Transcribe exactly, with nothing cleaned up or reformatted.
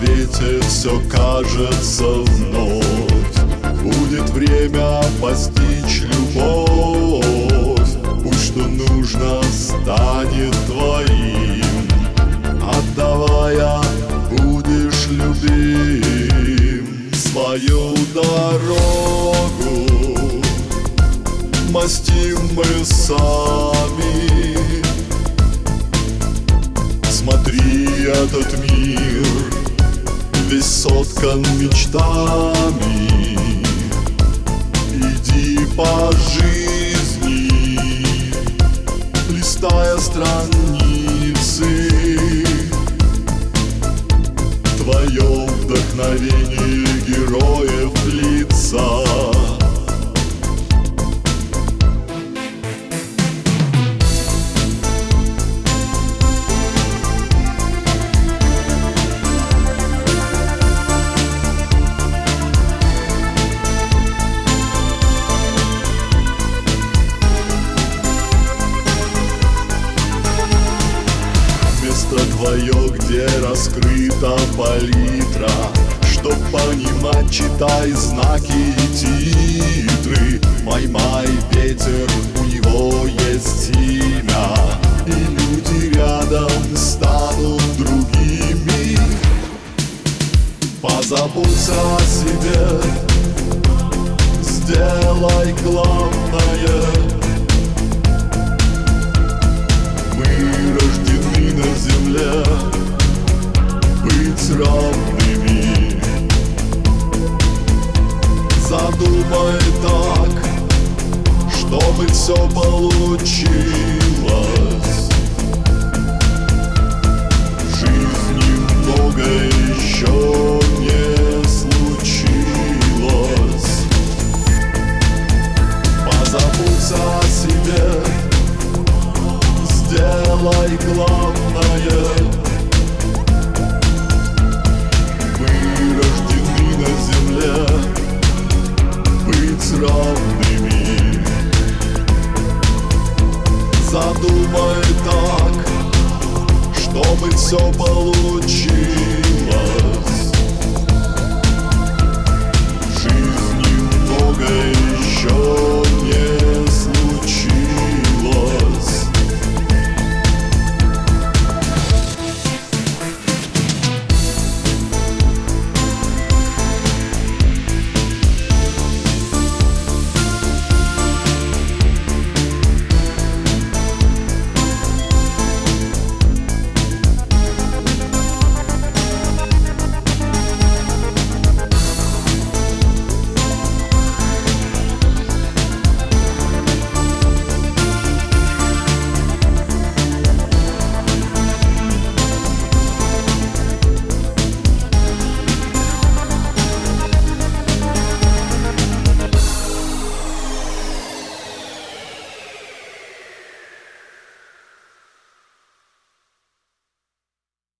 рассвете все кажется вновь. Будет время постичь любовь, пусть что нужно станет твоим. Отдавая, будешь любим. Свою дорогу мастим мы сами. Смотри, этот мир весь соткан мечтами. Иди по жизни, листая страницы. Твое вдохновение героев лица. Твое, где раскрыта палитра, чтоб понимать, читай знаки и титры. Поймай ветер, у него есть имя, и люди рядом станут другими. Позаботься о себе, сделай главное. На земле быть равными. Задумай так, чтобы все получить.